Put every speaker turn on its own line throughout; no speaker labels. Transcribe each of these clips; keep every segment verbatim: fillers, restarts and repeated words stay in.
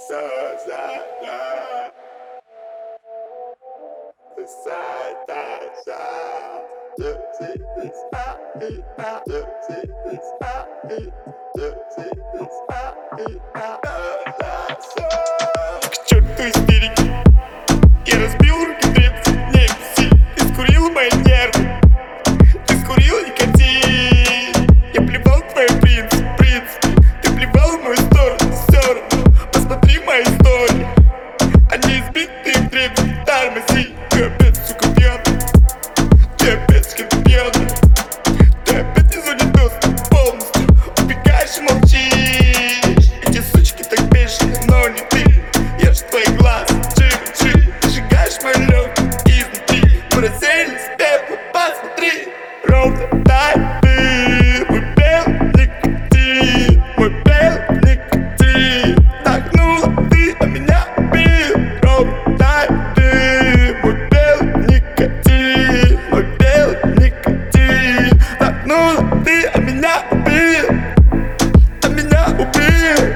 К черту истерики, я разбил руки древки, не беси. Ты скурил мои нервы, ты скурил никотин. Я плевал в твой принцип, принцип. Ты плевал в мою сторону, все равно. Посмотри мои истории, они избитые в древних тормози. Ты опять, сука, пьяный, ты опять с кем-то пьяный. Ты опять не зоне доступ полностью, убегаешь и молчишь. Эти сучки так бешеные, но не ты. Я ж твои глаза, чик-чик. Ты сжигаешь мой лёг изнутри. Мы разделись пепла, посмотри. Ровно так ты, мой белый никотин, мой белый никотин. Нагнула ты, а меня убил. Ровно так ты, мой белый никотин, мой белый никотин. Нагнула ты, а меня убил, а меня убил.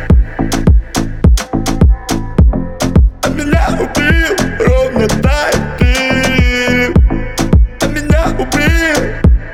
Меня убил, ровно так ты, а меня убил,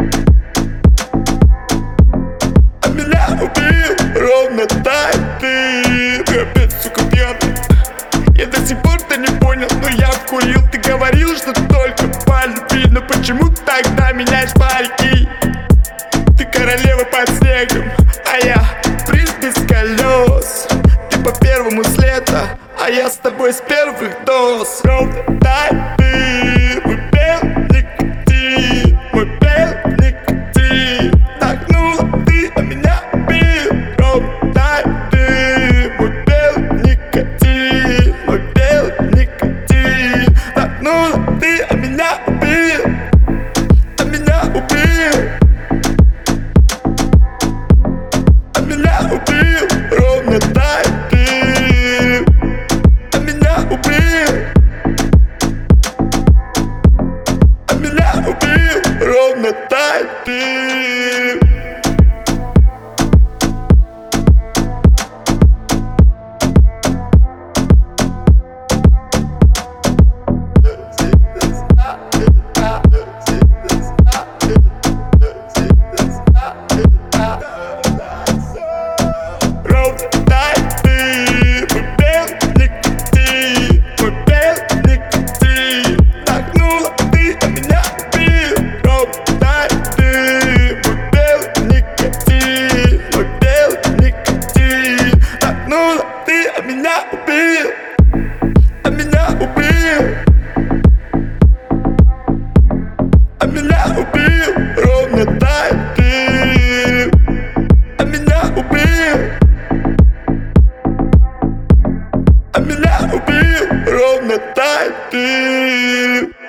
а меня убил, ровно так ты. Ты опять, сука, пьяный, я до сих пор-то не понял, но я вкурил. Ты говорил, что только по любви, но почему тогда меняешь парики? Ты королева под снегом, а я принц без колес. Ты по первому с лета, а я с тобой с первых доз. Ровно так ты, мой белый никотин, мой белый никотин. Нагнула ты, а меня убил. Ровно так ты, мой белый никотин, мой белый никотин. Нагнула ты, а меня убил, а меня убил, а меня убил. Ровно так ты, а меня убил, а меня убил. Ровно так ты. Ровно так ты, мой белый никотин, мой белый никотин. Нагнула ты, а меня убил. Ровно так ты, мой белый никотин, мой белый никотин. Нагнула ты, а меня убил, а меня убил, а меня убил. Ровно так ты, а меня убил, а меня убил. Ровно так ты.